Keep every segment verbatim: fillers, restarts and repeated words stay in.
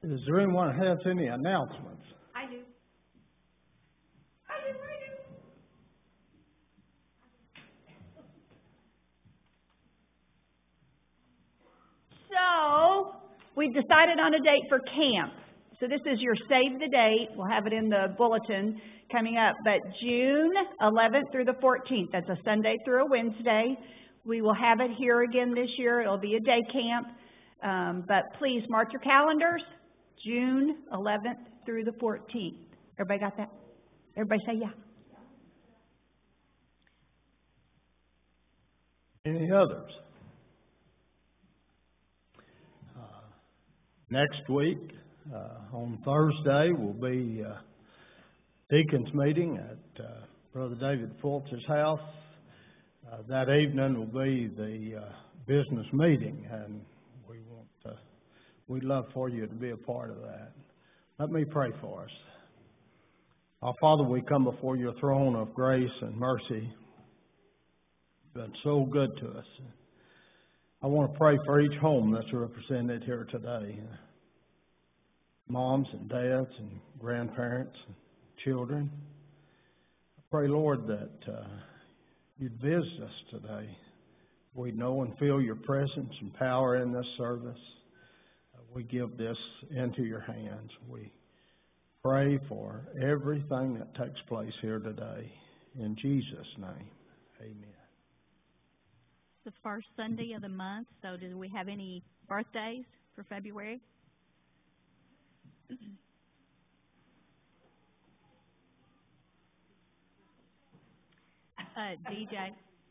Is there anyone who has any announcements? I do. I do, I do. So, we've decided on a date for camp. So this is your save the date. We'll have it in the bulletin coming up. But June eleventh through the fourteenth, that's a Sunday through a Wednesday. We will have it here again this year. It'll be a day camp. Um, but please mark your calendars. June eleventh through the fourteenth. Everybody got that? Everybody say yeah. Any others? Uh, next week, uh, on Thursday, will be uh, Deacon's meeting at uh, Brother David Fultz's house. Uh, that evening will be the uh, business meeting, and we want to, we'd love for you to be a part of that. Let me pray for us. Our Father, we come before your throne of grace and mercy. You've been so good to us. I want to pray for each home that's represented here today. Moms and dads and grandparents and children. I pray, Lord, that uh, you'd visit us today. We'd know and feel your presence and power in this service. Uh, we give this into your hands. We pray for everything that takes place here today. In Jesus' name, amen. The first Sunday of the month, so do we have any birthdays for February? uh, D J.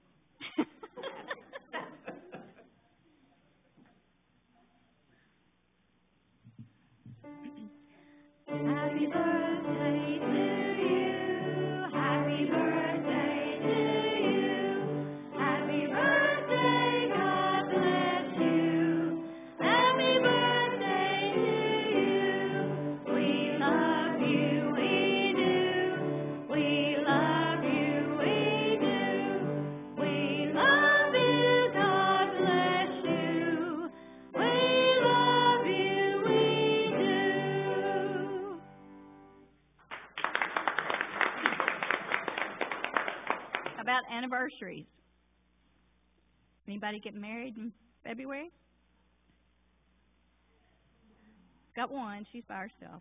Happy birthday to you. Happy birthday to you. Happy birthday, God bless you. Happy birthday to you. We love you, we do. We love you, we do. We love you, God bless you. We love you, we do. How about anniversaries? Anybody get married in February? Got one. She's by herself.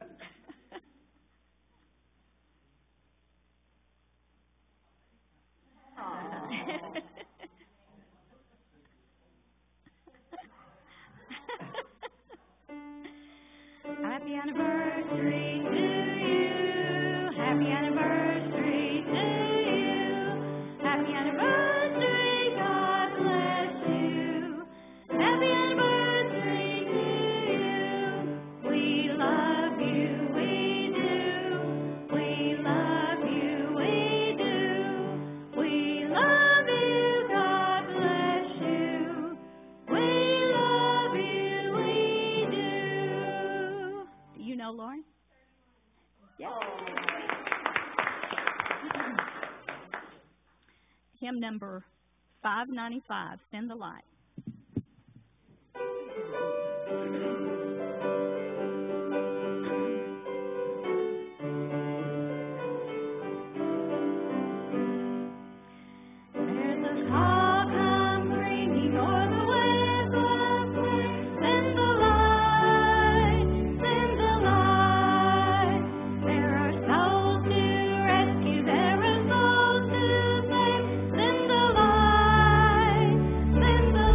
Happy anniversary to you. Happy anniversary to you. Happy anniversary, God bless you. Happy anniversary to you. We love you, we do. We love you, we do. We love you, God bless you. We love you, we do. Do you know Lauren? Yeah. Hymn number five ninety-five, Send the Light. There's a call come ringing o'er the waves of flame. Send the light, send the light. There are souls to rescue, there are souls to save. Send the light, send the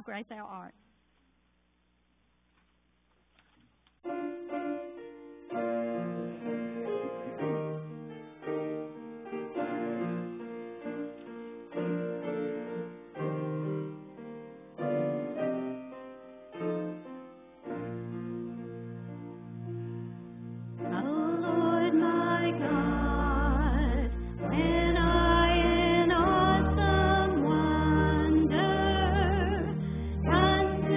how great thou art. Consider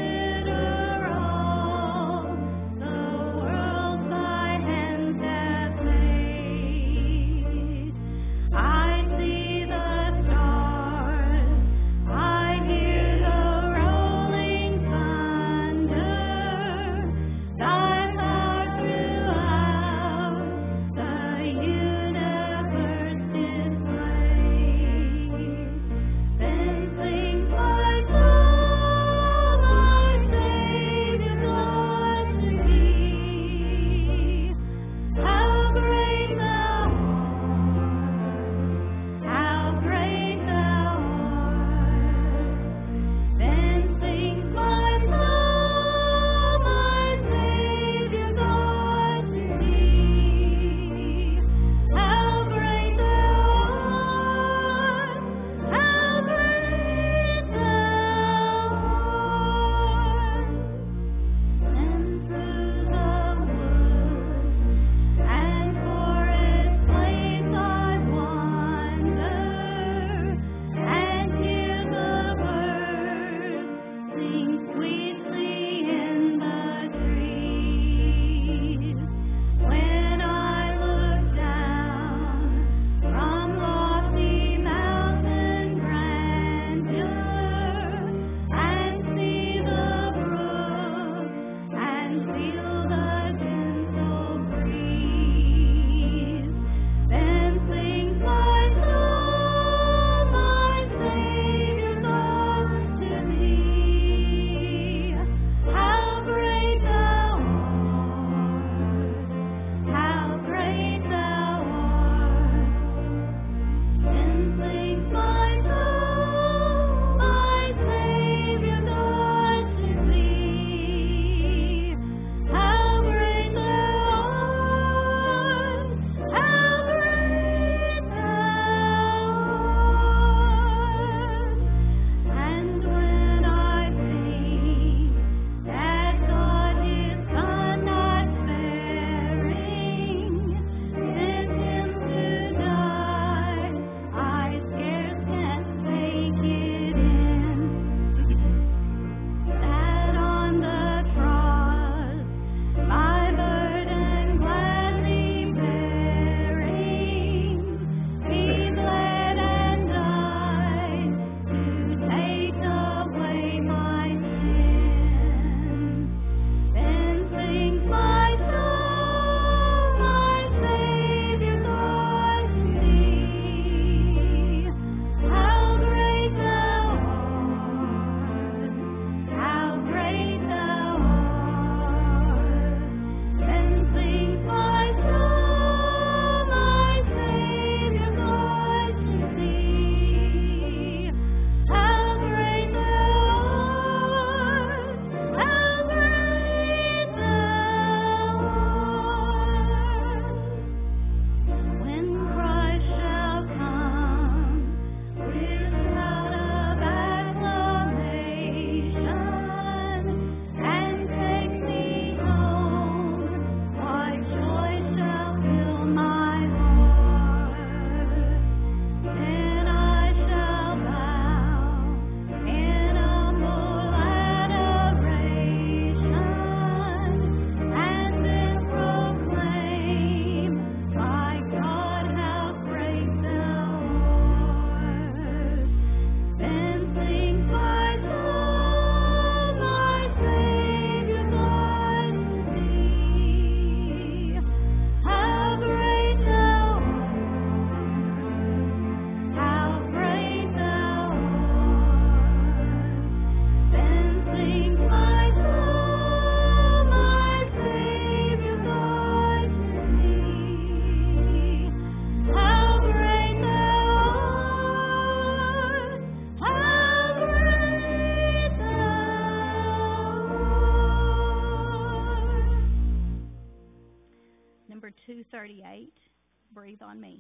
two thirty-eight, Breathe on Me.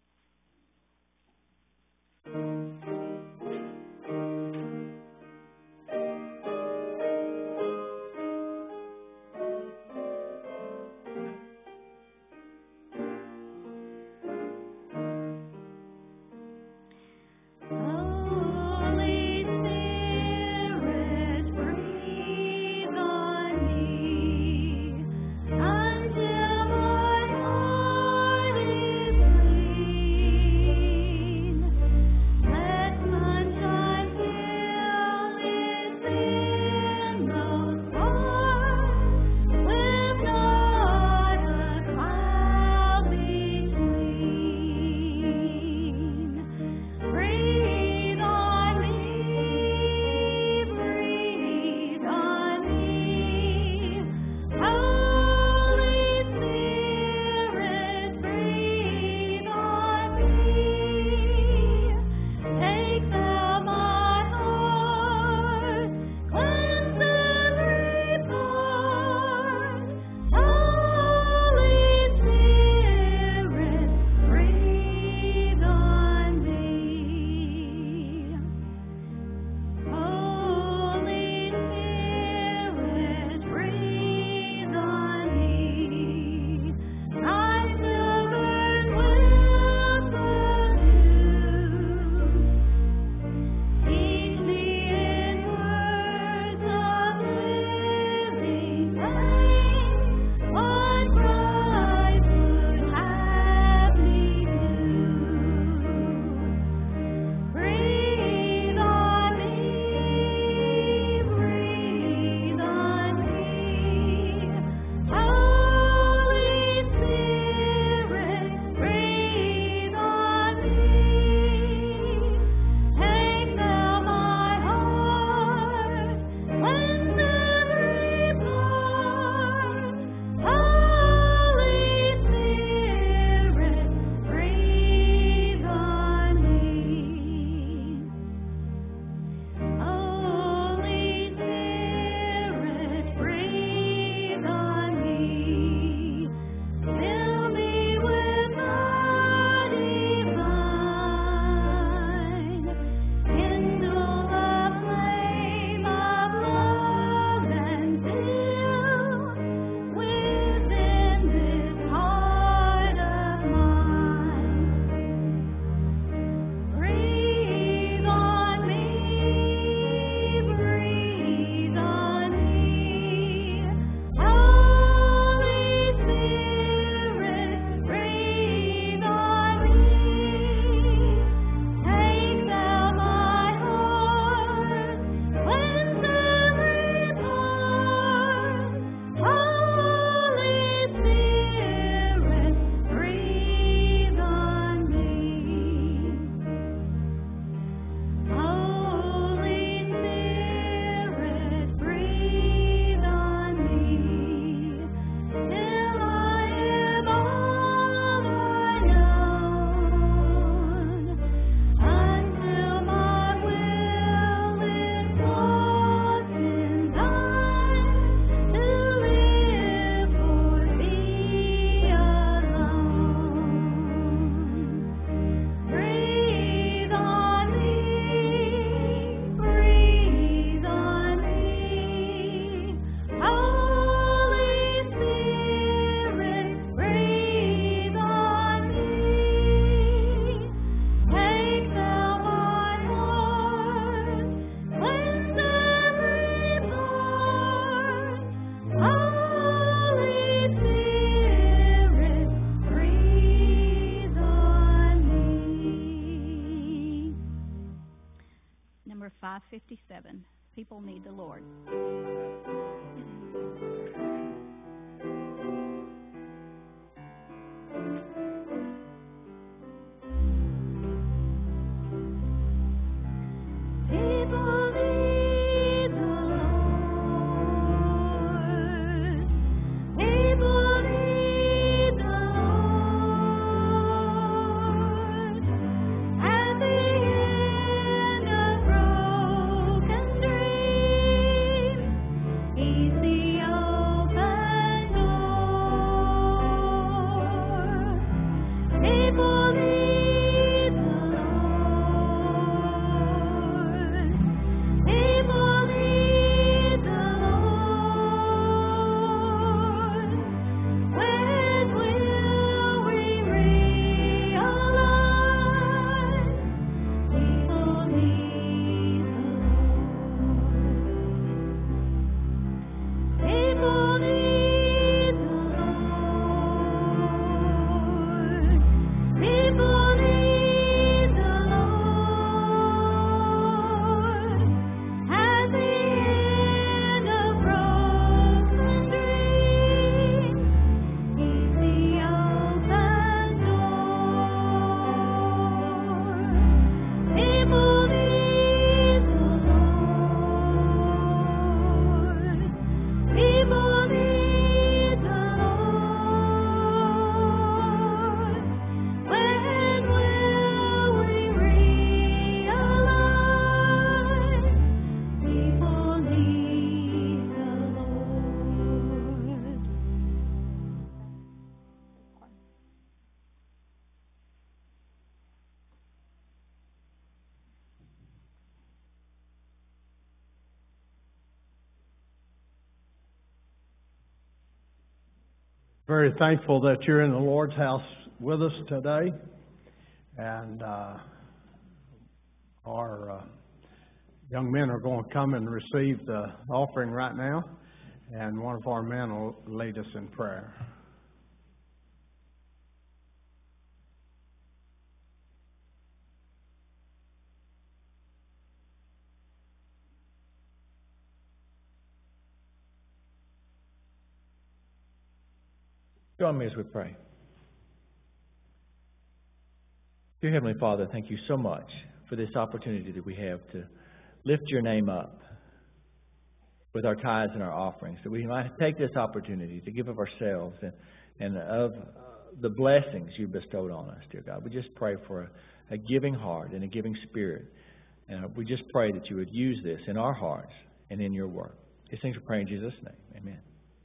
Holy Spirit, breathe on me until my heart is free. Very thankful that you're in the Lord's house with us today. And uh, our uh, young men are going to come and receive the offering right now. And one of our men will lead us in prayer. Join me as we pray. Dear Heavenly Father, thank you so much for this opportunity that we have to lift your name up with our tithes and our offerings, that we might take this opportunity to give of ourselves and, and of the blessings you bestowed on us, dear God. We just pray for a, a giving heart and a giving spirit. And we just pray that you would use this in our hearts and in your work. These things we pray in Jesus' name. Amen.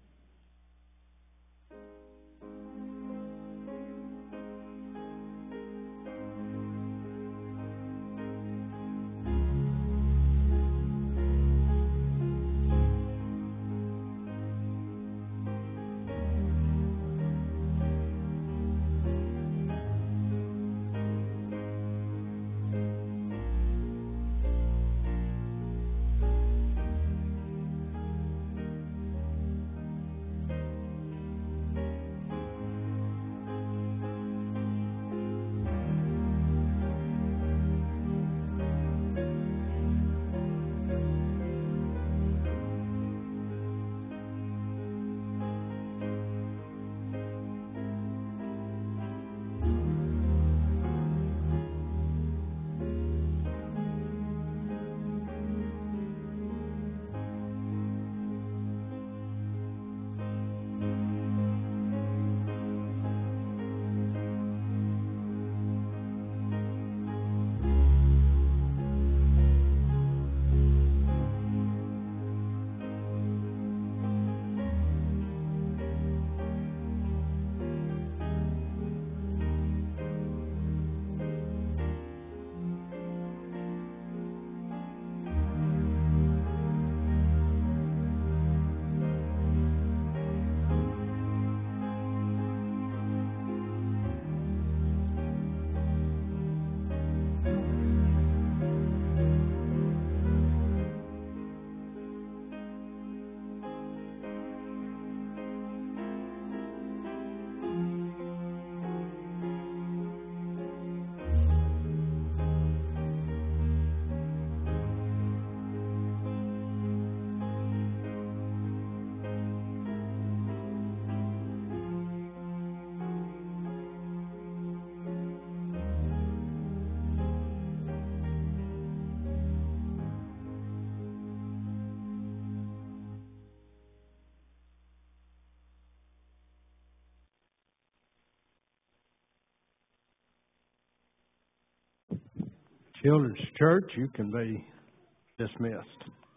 Children's Church, you can be dismissed.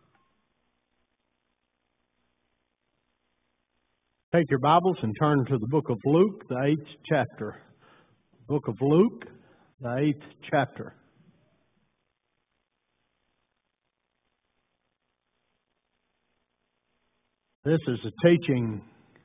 Take your Bibles and turn to the book of Luke, the eighth chapter. Book of Luke, the eighth chapter. This is a teaching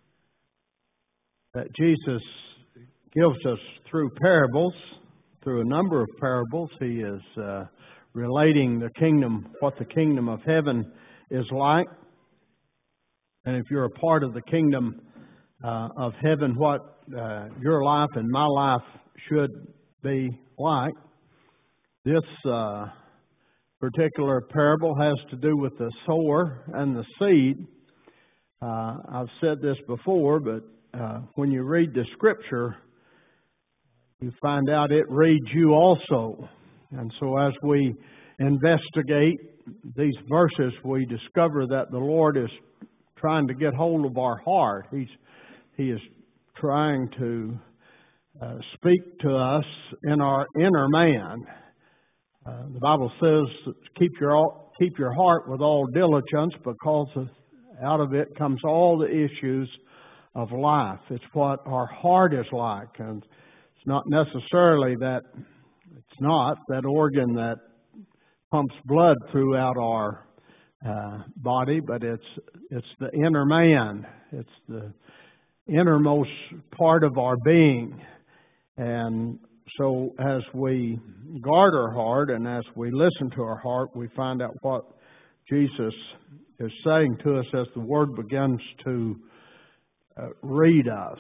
that Jesus gives us through parables. Through a number of parables, he is uh, relating the kingdom, what the kingdom of heaven is like. And if you're a part of the kingdom uh, of heaven, what uh, your life and my life should be like. This uh, particular parable has to do with the sower and the seed. Uh, I've said this before, but uh, when you read the Scripture, you find out it reads you also. And so as we investigate these verses, we discover that the Lord is trying to get hold of our heart. He's He is trying to uh, speak to us in our inner man. Uh, the Bible says, keep your, keep your heart with all diligence, because of, out of it comes all the issues of life. It's what our heart is like. And it's not necessarily that, it's not that organ that pumps blood throughout our uh, body, but it's it's the inner man. It's the innermost part of our being. And so as we guard our heart and as we listen to our heart, we find out what Jesus is saying to us as the Word begins to uh, read us.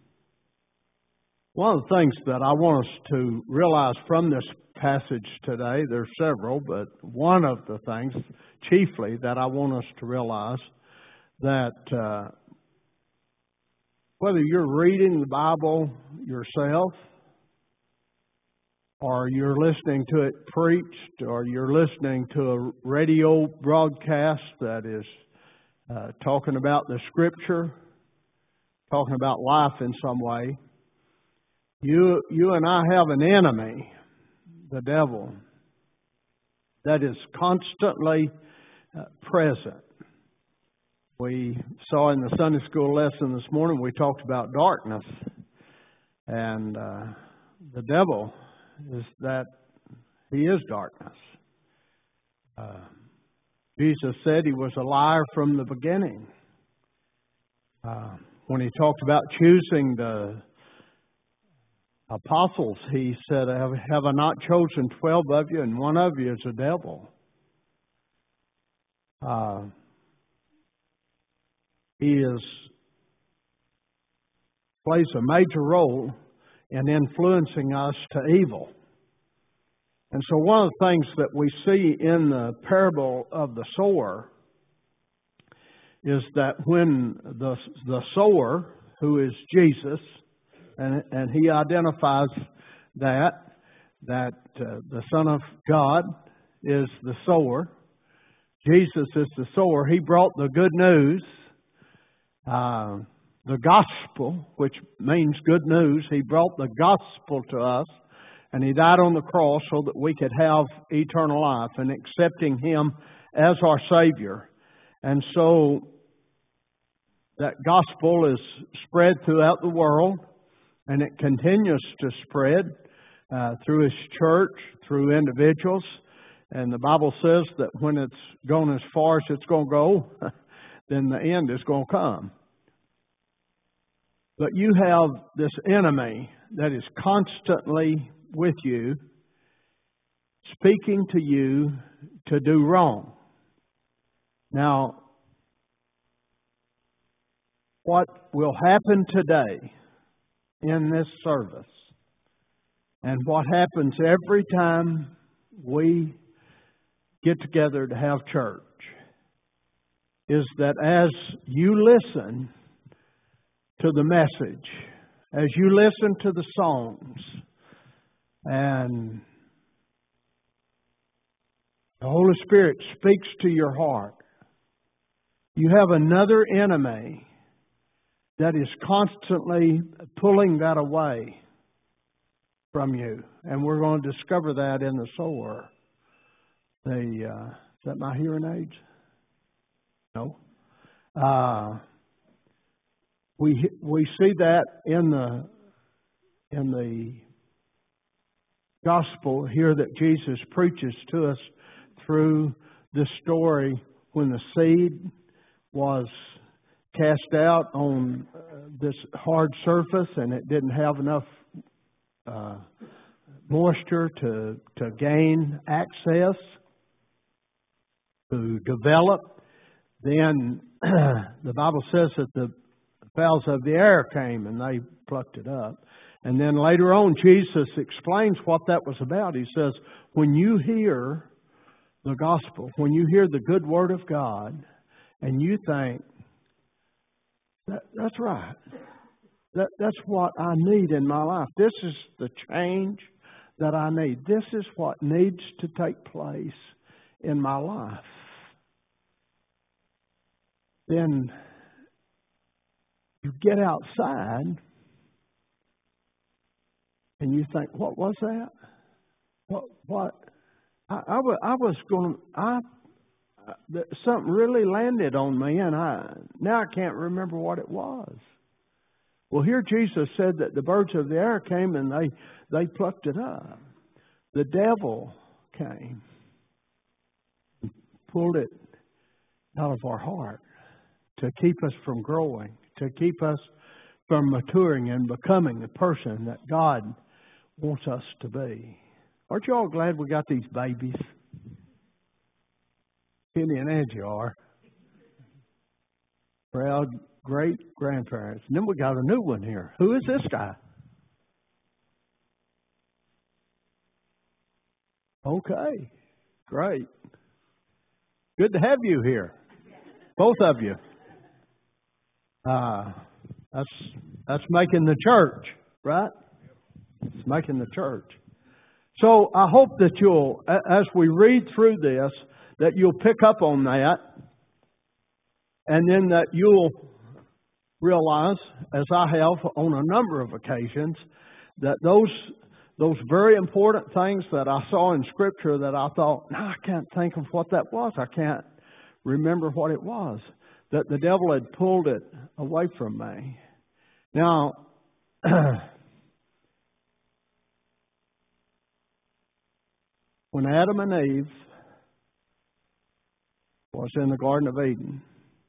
One of the things that I want us to realize from this passage today, there's several, but one of the things chiefly that I want us to realize that uh, whether you're reading the Bible yourself, or you're listening to it preached, or you're listening to a radio broadcast that is uh, talking about the Scripture, talking about life in some way, you, you and I have an enemy, the devil, that is constantly uh, present. We saw in the Sunday school lesson this morning, we talked about darkness. And uh, the devil is that he is darkness. Uh, Jesus said he was a liar from the beginning. Uh, when he talked about choosing the apostles, he said, have, have I not chosen twelve of you, and one of you is a devil? Uh, he is plays a major role in influencing us to evil. And so one of the things that we see in the parable of the sower is that when the the sower, who is Jesus, and, and he identifies that, that uh, the Son of God is the sower, Jesus is the sower, he brought the good news, uh, the gospel, which means good news. He brought the gospel to us, and he died on the cross so that we could have eternal life and accepting him as our Savior. And so that gospel is spread throughout the world, and it continues to spread uh, through his church, through individuals. And the Bible says that when it's gone as far as it's going to go, then the end is going to come. But you have this enemy that is constantly with you, speaking to you to do wrong. Now, what will happen today in this service, and what happens every time we get together to have church, is that as you listen to the message, as you listen to the songs, and the Holy Spirit speaks to your heart, you have another enemy that is constantly pulling that away from you. And we're going to discover that in the sower. The, uh, is that my hearing aids? No. Uh, we we see that in the in the gospel here that Jesus preaches to us through this story when the seed was cast out on uh, this hard surface and it didn't have enough uh, moisture to to gain access, to develop. Then the Bible says that the fowls of the air came and they plucked it up. And then later on, Jesus explains what that was about. He says, when you hear the gospel, when you hear the good word of God, and you think, that, that's right, that, that's what I need in my life. This is the change that I need. This is what needs to take place in my life. Then you get outside and you think, what was that? What? What? I, I, was, I was going to, I, something really landed on me and I, now I can't remember what it was. Well, here Jesus said that the birds of the air came and they, they plucked it up. The devil came and pulled it out of our heart to keep us from growing, to keep us from maturing and becoming the person that God wants us to be. Aren't you all glad we got these babies? Kenny and Angie are. Proud great-grandparents. And then we got a new one here. Who is this guy? Okay, great. Good to have you here, both of you. Uh, that's that's making the church, right? It's making the church. So I hope that you'll, as we read through this, that you'll pick up on that, and then that you'll realize, as I have on a number of occasions, that those those very important things that I saw in Scripture that I thought, no, I can't think of what that was. I can't remember what it was. That the devil had pulled it away from me. Now, when Adam and Eve was in the Garden of Eden,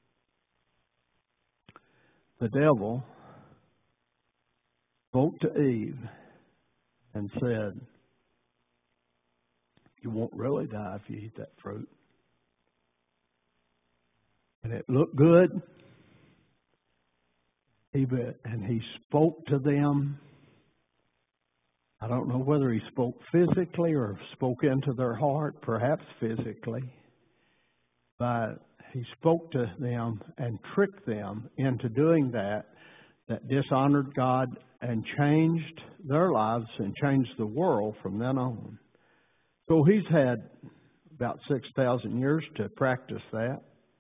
the devil spoke to Eve and said, you won't really die if you eat that fruit. And it looked good. He bet, and he spoke to them. I don't know whether he spoke physically or spoke into their heart, perhaps physically. But he spoke to them and tricked them into doing that, that dishonored God and changed their lives and changed the world from then on. So he's had about six thousand years to practice that.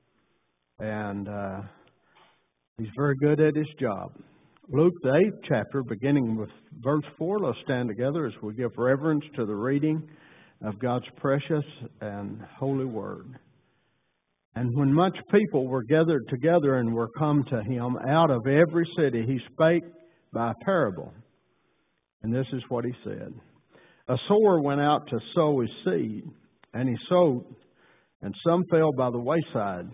And uh, he's very good at his job. Luke, the eighth chapter, beginning with verse four, let's stand together as we give reverence to the reading of God's precious and holy word. And when much people were gathered together and were come to him out of every city, he spake by a parable. And this is what he said. A sower went out to sow his seed, and he sowed, and some fell by the wayside.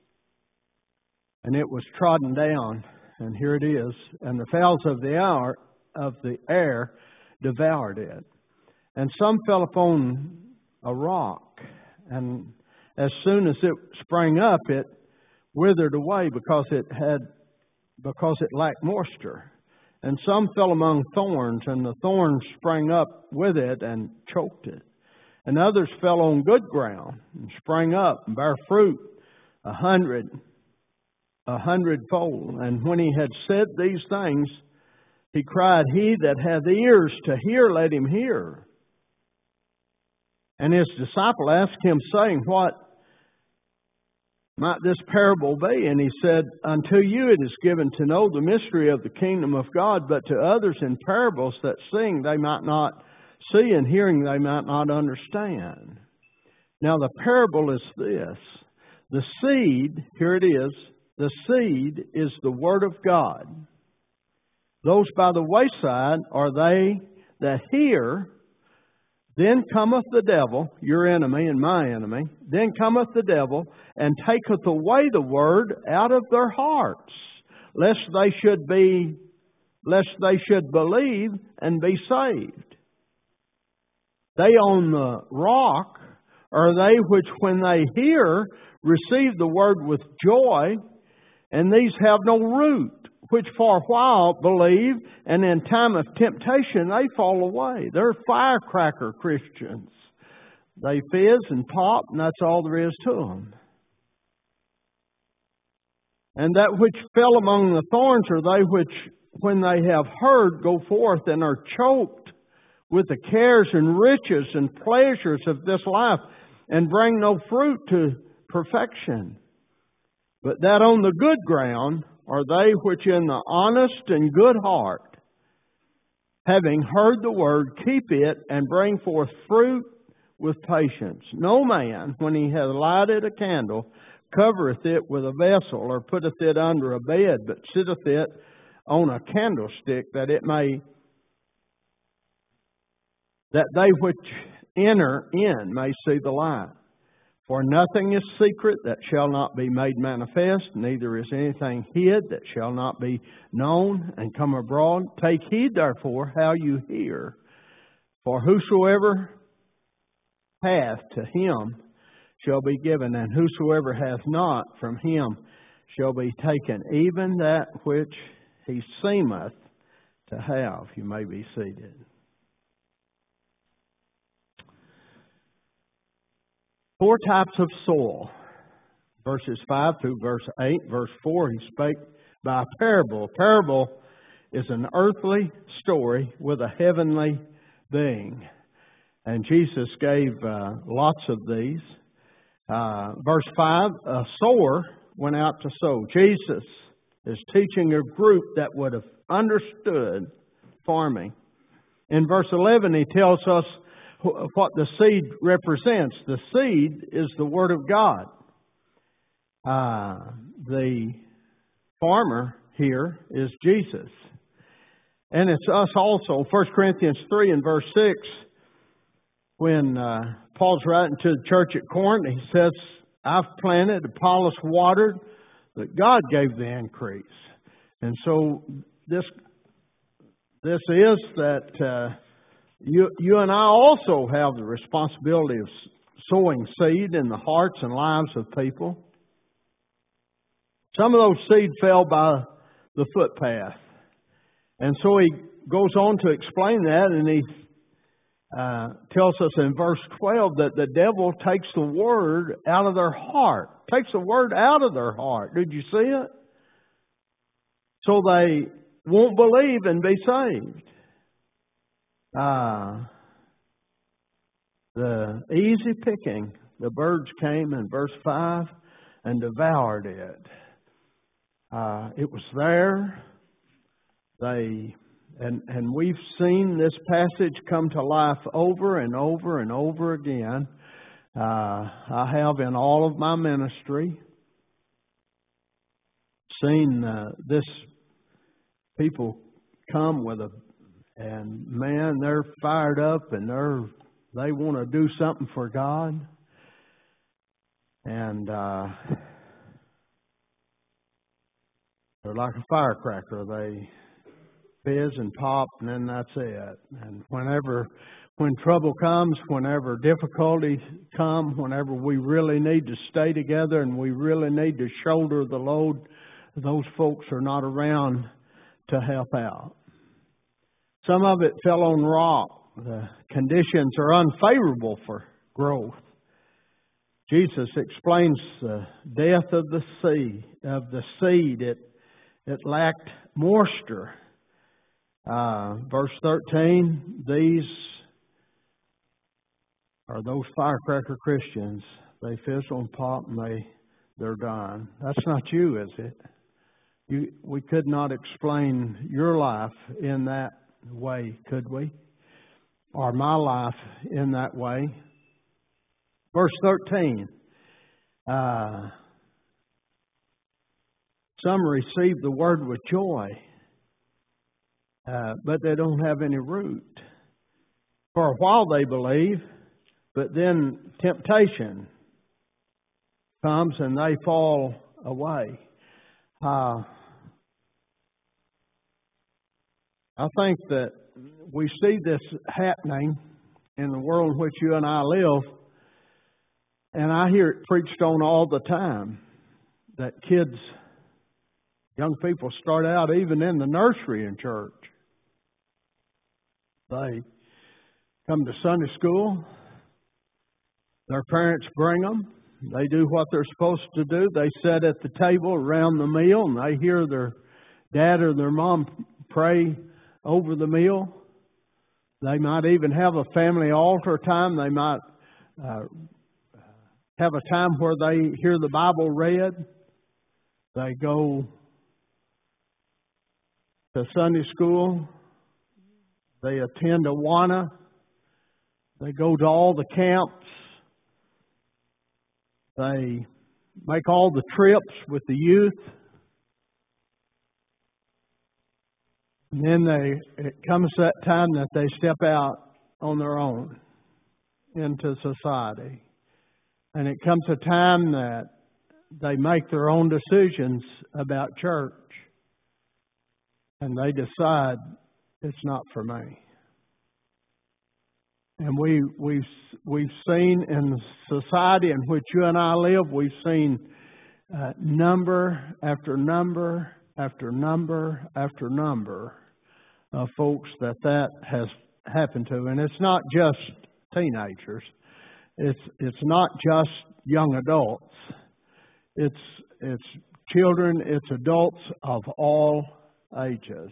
And it was trodden down, and here it is, and the fowls of the hour of the air devoured it. And some fell upon a rock, and as soon as it sprang up, it withered away because it had because it lacked moisture. And some fell among thorns, and the thorns sprang up with it and choked it. And others fell on good ground and sprang up and bare fruit a hundred a hundredfold. And when he had said these things, he cried, He that hath ears to hear, let him hear. And his disciple asked him, saying, What might this parable be? And he said, Unto you it is given to know the mystery of the kingdom of God, but to others in parables, that seeing they might not see, and hearing they might not understand. Now the parable is this. The seed, here it is, the seed is the word of God. Those by the wayside are they that hear. Then cometh the devil, your enemy and my enemy, then cometh the devil, and taketh away the word out of their hearts, lest they should be, lest they should believe and be saved. They on the rock are they which, when they hear, receive the word with joy, and these have no root, which for a while believe, and in time of temptation they fall away. They're firecracker Christians. They fizz and pop, and that's all there is to them. And that which fell among the thorns are they which, when they have heard, go forth and are choked with the cares and riches and pleasures of this life, and bring no fruit to perfection. But that on the good ground are they which in the honest and good heart, having heard the word, keep it, and bring forth fruit with patience. No man, when he hath lighted a candle, covereth it with a vessel, or putteth it under a bed, but sitteth it on a candlestick, that it may, that they which enter in may see the light. For nothing is secret that shall not be made manifest, neither is anything hid that shall not be known and come abroad. Take heed, therefore, how you hear. For whosoever hath, to him shall be given, and whosoever hath not, from him shall be taken, even that which he seemeth to have. You may be seated. Four types of soil. Verses five through verse eight. Verse four, he spake by a parable. A parable is an earthly story with a heavenly being. And Jesus gave uh, lots of these. Uh, verse five, a sower went out to sow. Jesus is teaching a group that would have understood farming. In verse eleven, he tells us what the seed represents. The seed is the Word of God. Uh, the farmer here is Jesus. And it's us also. First Corinthians three and verse six, when uh, Paul's writing to the church at Corinth, he says, I've planted, Apollos watered, but God gave the increase. And so this, this is that uh, You, you and I also have the responsibility of sowing seed in the hearts and lives of people. Some of those seed fell by the footpath. And so he goes on to explain that, and he uh, tells us in verse twelve that the devil takes the word out of their heart. Takes the word out of their heart. Did you see it? So they won't believe and be saved. Uh, the easy picking, the birds came in verse five and devoured it. Uh, it was there. They and and we've seen this passage come to life over and over and over again. Uh, I have in all of my ministry seen uh, this people come with a And man, they're fired up and they're they want to do something for God. And uh, they're like a firecracker. They fizz and pop, and then that's it. And whenever, when trouble comes, whenever difficulties come, whenever we really need to stay together and we really need to shoulder the load, those folks are not around to help out. Some of it fell on rock. The conditions are unfavorable for growth. Jesus explains the death of the seed. Of the seed, it it lacked moisture. Uh, verse thirteen. These are those firecracker Christians. They fizzle and pop, and they they're done. That's not you, is it? You we could not explain your life in that way, could we? Or my life in that way. Verse thirteen. Uh, some receive the word with joy, uh, but they don't have any root. For a while they believe, but then temptation comes and they fall away. Uh, I think that we see this happening in the world in which you and I live, and I hear it preached on all the time, that kids, young people start out even in the nursery in church. They come to Sunday school, their parents bring them, they do what they're supposed to do, they sit at the table around the meal, and they hear their dad or their mom pray over the meal. They might even have a family altar time. They might uh, have a time where they hear the Bible read. They go to Sunday school. They attend Awana. They go to all the camps. They make all the trips with the youth. And then they, it comes that time that they step out on their own into society. And it comes a time that they make their own decisions about church. And they decide it's not for me. And we, we've, we've seen in the society in which you and I live, we've seen uh, number after number after number after number of folks that that has happened to. And it's not just teenagers. It's, it's not just young adults. It's, it's children, it's adults of all ages.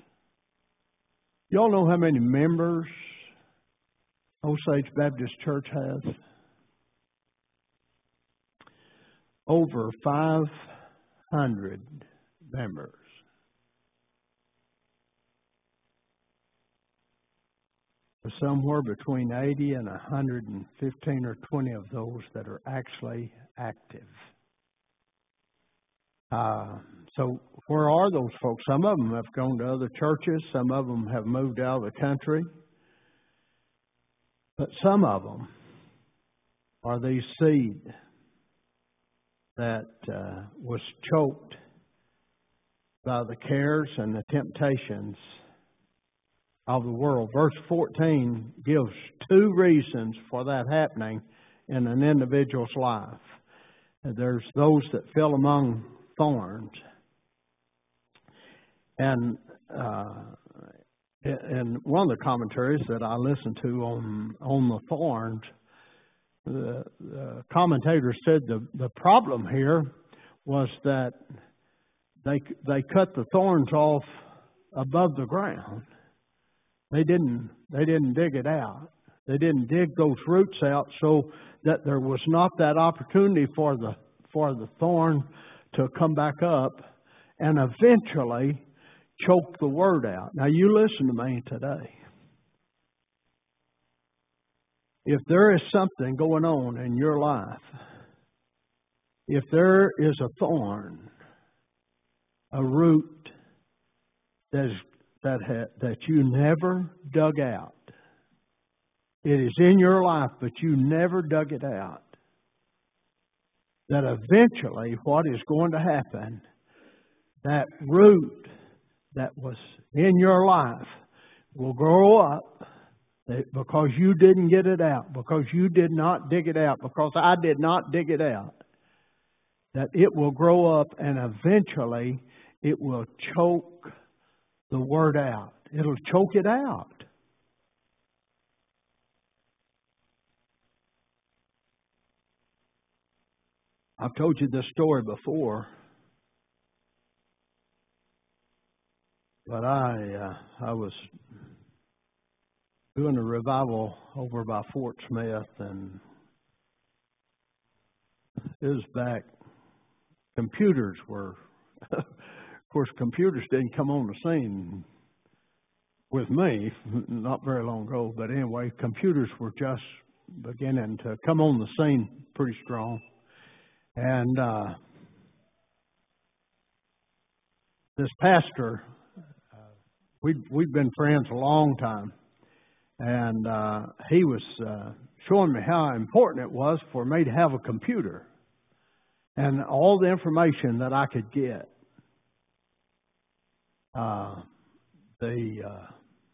Y'all know how many members Osage Baptist Church has? Over five hundred members. There's somewhere between eighty and one hundred fifteen or twenty of those that are actually active. Uh, so where are those folks? Some of them have gone to other churches. Some of them have moved out of the country. But some of them are these seed that uh, was choked by the cares and the temptations of the world. Verse fourteen gives two reasons for that happening in an individual's life. There's those that fell among thorns. And uh, in one of the commentaries that I listened to on on the thorns, the, the commentator said the, the problem here was that they they cut the thorns off above the ground. They didn't they didn't dig it out. They didn't dig those roots out so that there was not that opportunity for the for the thorn to come back up and eventually choke the word out. Now you listen to me today. If there is something going on in your life, if there is a thorn, a root that is, that ha, that you never dug out, it is in your life but you never dug it out, that eventually what is going to happen, that root that was in your life will grow up because you didn't get it out, because you did not dig it out, because I did not dig it out, that it will grow up and eventually it will choke the word out. It'll choke it out. I've told you this story before, but I uh, I was doing a revival over by Fort Smith, and it was back. Computers were, of course, computers didn't come on the scene with me not very long ago, but anyway, computers were just beginning to come on the scene pretty strong. And uh, this pastor, uh, we'd, we'd been friends a long time, and uh, he was uh, showing me how important it was for me to have a computer and all the information that I could get. Uh, the uh,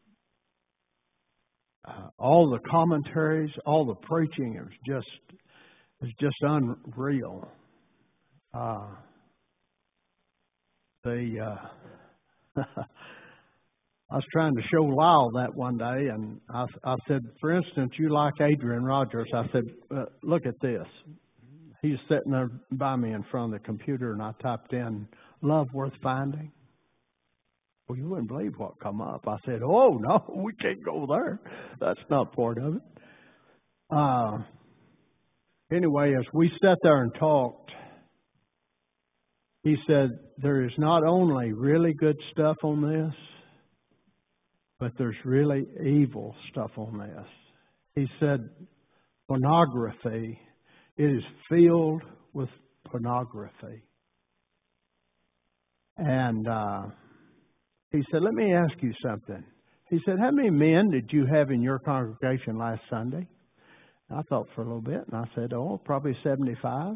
uh, all the commentaries, all the preaching, it was just it was just unreal. Uh, the uh, I was trying to show Lyle that one day, and I, I said, for instance, you like Adrian Rogers. I said, uh, look at this. He's sitting there by me in front of the computer, and I typed in, love worth finding. Well, you wouldn't believe what come up. I said, oh, no, we can't go there. That's not part of it. Uh, anyway, as we sat there and talked, he said, there is not only really good stuff on this, but there's really evil stuff on this. He said, pornography, it is filled with pornography. And uh, he said, let me ask you something. He said, how many men did you have in your congregation last Sunday? I thought for a little bit, and I said, oh, probably seventy-five.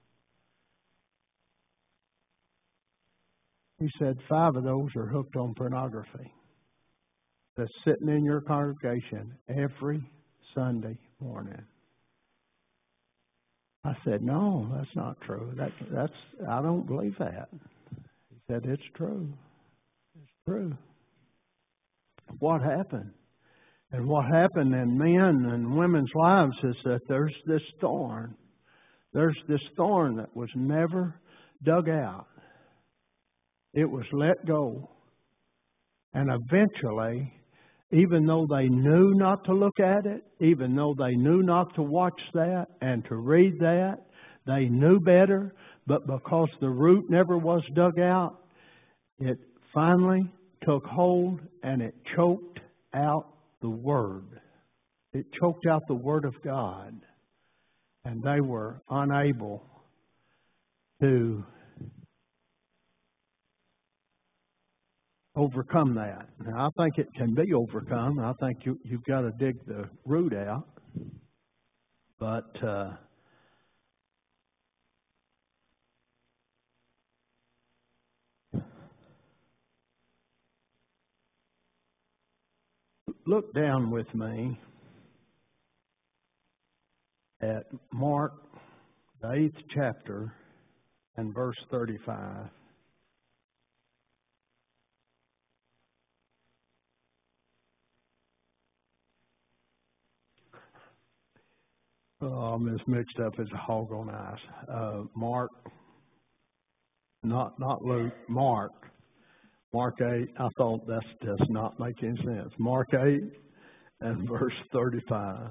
He said, five of those are hooked on pornography. That's sitting in your congregation every Sunday morning. I said, no, that's not true. That, that's I don't believe that. He said, it's true. It's true. What happened? And what happened in men and women's lives is that there's this thorn. There's this thorn that was never dug out. It was let go. And eventually, even though they knew not to look at it, even though they knew not to watch that and to read that, they knew better, but because the root never was dug out, it finally took hold and it choked out the Word. It choked out the Word of God. And they were unable to overcome that. Now, I think it can be overcome. I think you, you've got to dig the root out. But uh, look down with me at Mark, the eighth chapter, and verse thirty-five. Oh, I'm as mixed up as a hog on ice. Uh, Mark, not not Luke, Mark. Mark eight, I thought that does not make any sense. Mark eight and verse thirty-five.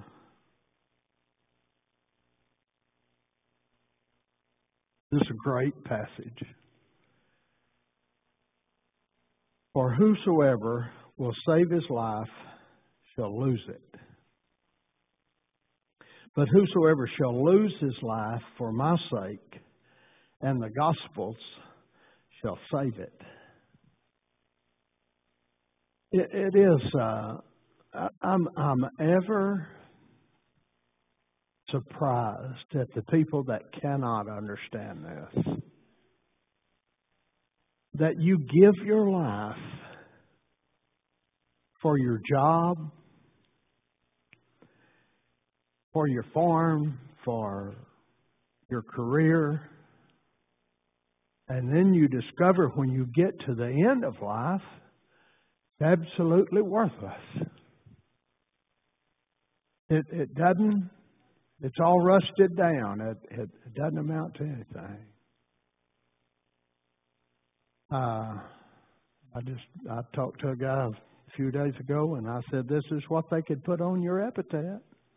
This is a great passage. For whosoever will save his life shall lose it. But whosoever shall lose his life for my sake and the gospel's shall save it. It, it is, uh, I'm, I'm ever surprised at the people that cannot understand this. That you give your life for your job, for your farm, for your career, and then you discover when you get to the end of life, it's absolutely worthless. It, it doesn't, it's all rusted down. It, it, it doesn't amount to anything. Uh, I just, I talked to a guy a few days ago and I said, this is what they could put on your epitaph.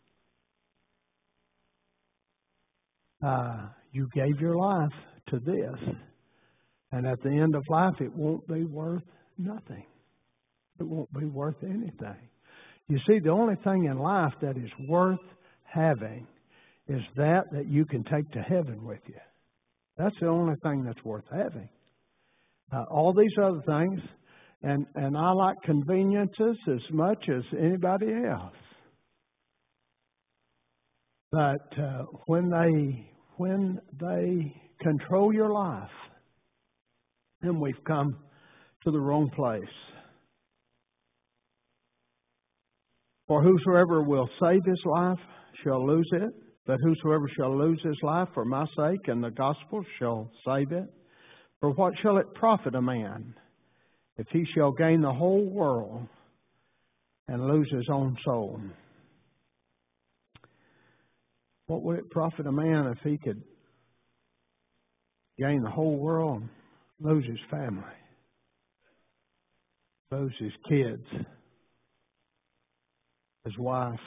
Uh, you gave your life to this. And at the end of life, it won't be worth nothing. It won't be worth anything. You see, the only thing in life that is worth having is that that you can take to heaven with you. That's the only thing that's worth having. Uh, all these other things, and, and I like conveniences as much as anybody else. But uh, when they when they control your life, then we've come to the wrong place. For whosoever will save his life shall lose it, but whosoever shall lose his life for my sake and the gospel shall save it. For what shall it profit a man if he shall gain the whole world and lose his own soul? What would it profit a man if he could gain the whole world and lose his family, lose his kids, his wife?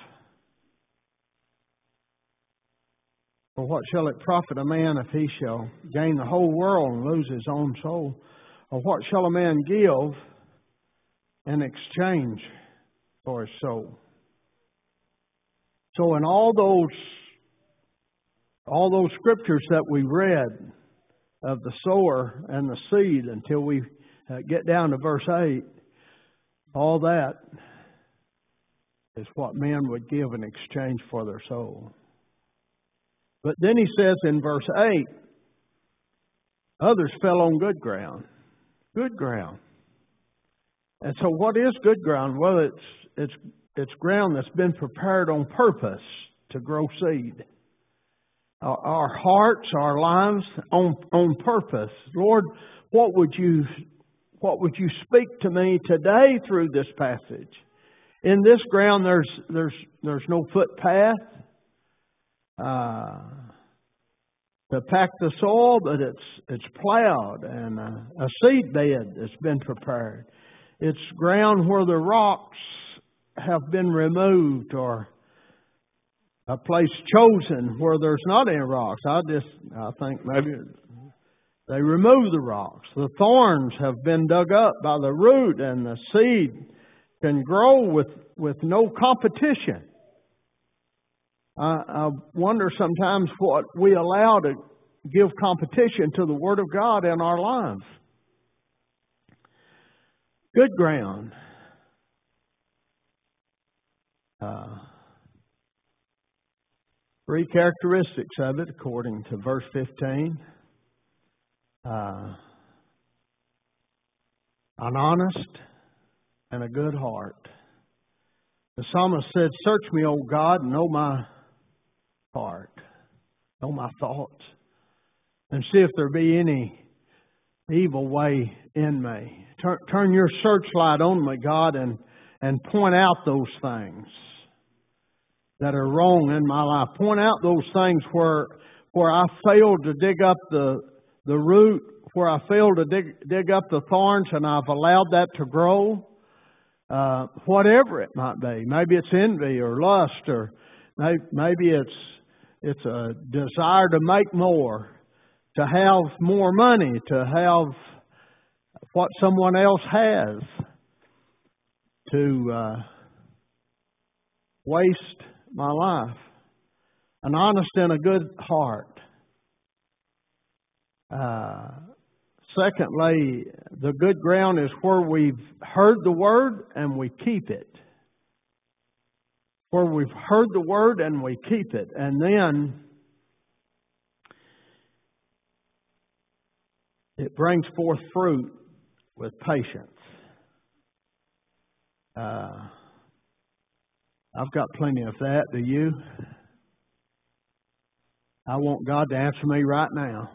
For what shall it profit a man if he shall gain the whole world and lose his own soul? Or what shall a man give in exchange for his soul? So in all those all those scriptures that we read of the sower and the seed until we uh, get down to verse eight, all that is what men would give in exchange for their soul. But then he says in verse eight, others fell on good ground. Good ground. And so what is good ground? Well, it's it's it's ground that's been prepared on purpose to grow seed. Our, our hearts, our lives on on purpose. Lord, what would you what would you speak to me today through this passage? In this ground there's there's there's no footpath uh to pack the soil, but it's it's plowed and a, a seed bed that's been prepared. It's ground where the rocks have been removed, or a place chosen where there's not any rocks. I just I think maybe they remove the rocks. The thorns have been dug up by the root, and the seed can grow with, with no competition. I, I wonder sometimes what we allow to give competition to the Word of God in our lives. Good ground. Uh, three characteristics of it according to verse fifteen. Uh, an honest and a good heart. The psalmist said, search me, O God, and know my heart, know my thoughts, and see if there be any evil way in me. Turn, turn your searchlight on me, God, and, and point out those things that are wrong in my life. Point out those things where where I failed to dig up the the root, where I failed to dig, dig up the thorns, and I've allowed that to grow. Uh, whatever it might be. Maybe it's envy or lust, or maybe, maybe it's it's a desire to make more, to have more money, to have what someone else has, to uh, waste my life. An honest and a good heart. Uh, secondly, the good ground is where we've heard the Word and we keep it. Where we've heard the Word and we keep it. And then it brings forth fruit with patience. Uh, I've got plenty of that. Do you? I want God to answer me right now.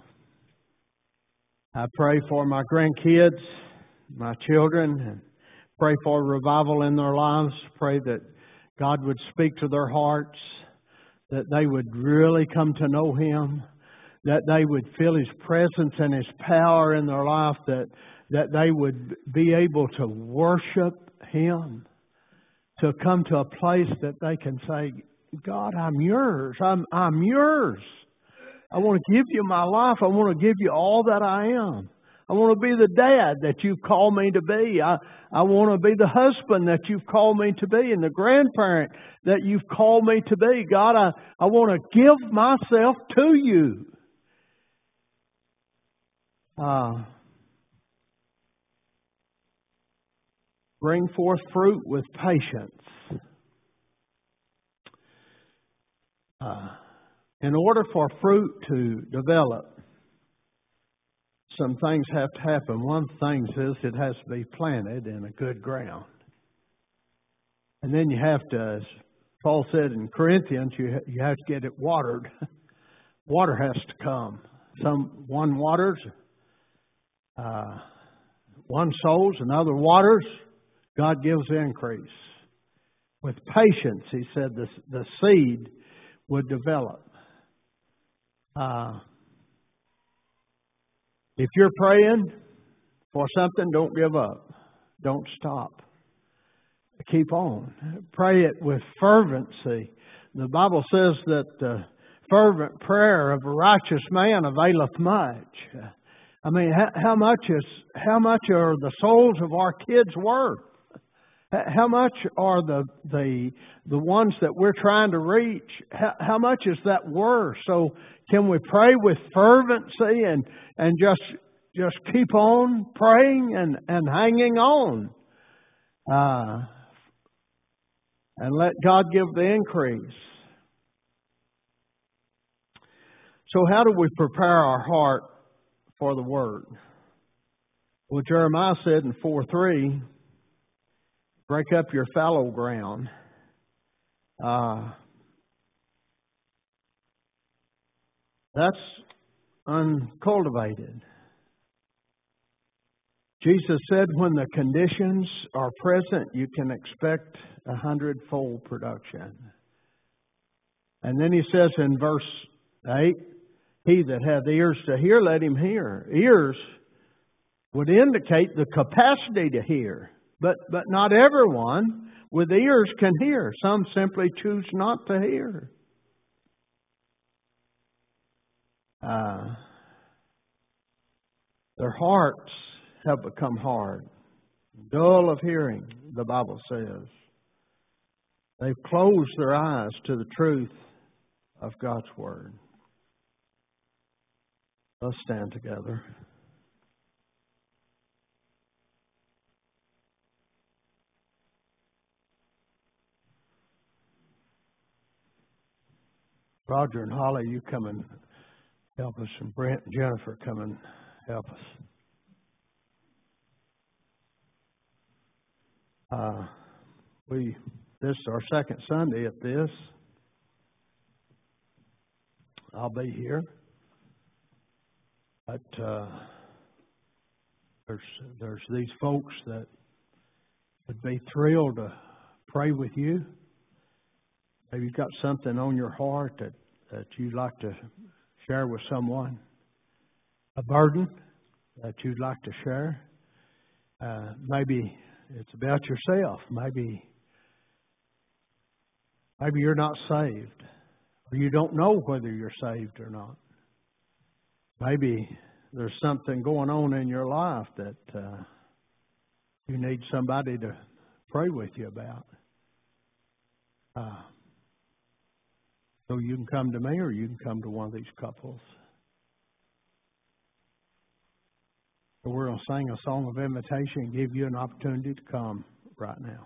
I pray for my grandkids, my children, and pray for revival in their lives. Pray that God would speak to their hearts, that they would really come to know Him, that they would feel His presence and His power in their life, that, that they would be able to worship Him, to come to a place that they can say, God, I'm yours. I'm, I'm yours. I want to give you my life. I want to give you all that I am. I want to be the dad that you've called me to be. I, I want to be the husband that you've called me to be, and the grandparent that you've called me to be. God, I, I want to give myself to you. Uh, bring forth fruit with patience. Uh, In order for fruit to develop, some things have to happen. One thing is it has to be planted in a good ground. And then you have to, as Paul said in Corinthians, you you have to get it watered. Water has to come. Some one waters, uh, one sows, another waters. God gives the increase. With patience, he said, the the seed would develop. Uh, if you're praying for something, don't give up. Don't stop. Keep on. Pray it with fervency. The Bible says that the fervent prayer of a righteous man availeth much. I mean, how, how much is how much are the souls of our kids worth? How much are the the the ones that we're trying to reach? How, how much is that worth? So can we pray with fervency and and just just keep on praying and, and hanging on? Uh, and let God give the increase. So how do we prepare our heart for the Word? Well, Jeremiah said in four three, break up your fallow ground. Uh, that's uncultivated. Jesus said when the conditions are present, you can expect a hundredfold production. And then he says in verse eight, he that hath ears to hear, let him hear. Ears would indicate the capacity to hear. But, but not everyone with ears can hear. Some simply choose not to hear. Uh, their hearts have become hard, dull of hearing, the Bible says. They've closed their eyes to the truth of God's Word. Let's stand together. Roger and Holly, you come and help us, and Brent and Jennifer come and help us. Uh, we this is our second Sunday at this. I'll be here, but uh, there's there's these folks that would be thrilled to pray with you. Maybe you've got something on your heart that, that you'd like to share with someone, a burden that you'd like to share. Uh, maybe it's about yourself. Maybe, maybe you're not saved, or you don't know whether you're saved or not. Maybe there's something going on in your life that uh, you need somebody to pray with you about. Uh, so you can come to me, or you can come to one of these couples. So we're going to sing a song of invitation and give you an opportunity to come right now.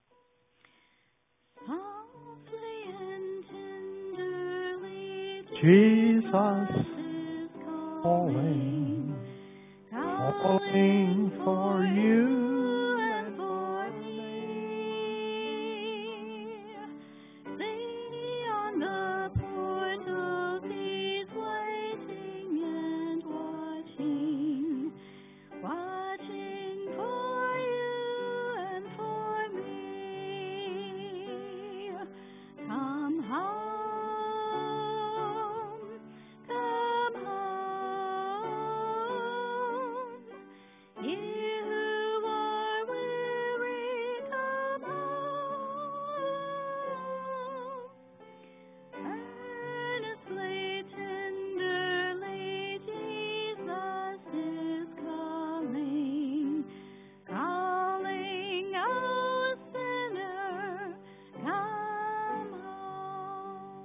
Softly and tenderly, Jesus is calling, calling calling for you. and for me. See on the portals he's waiting and watching, watching for you and for me. Come home, come home, ye who are weary, come home. Earnestly, tenderly, Jesus is calling, calling, oh sinner, come home.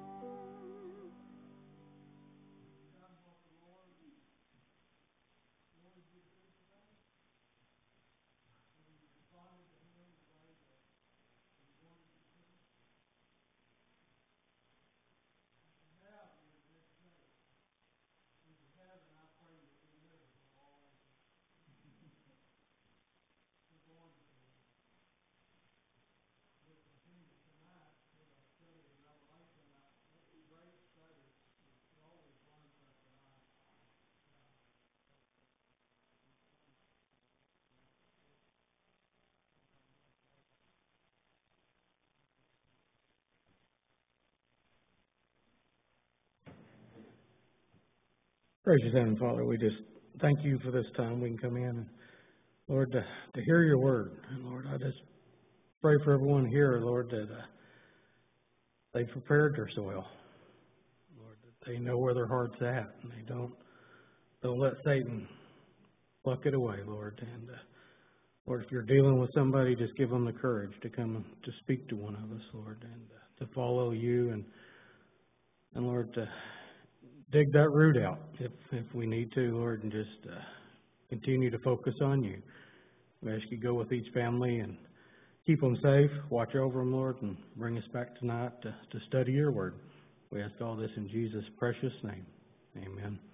Gracious Heavenly Father, we just thank you for this time we can come in and, Lord, to, to hear your word. And Lord, I just pray for everyone here, Lord, that uh, they've prepared their soil. Lord, that they know where their heart's at and they don't, don't let Satan pluck it away, Lord. And uh, Lord, if you're dealing with somebody, just give them the courage to come to speak to one of us, Lord, and uh, to follow you and, and Lord, to dig that root out if if we need to, Lord, and just uh, continue to focus on you. We ask you to go with each family and keep them safe, watch over them, Lord, and bring us back tonight to, to study your word. We ask all this in Jesus' precious name. Amen.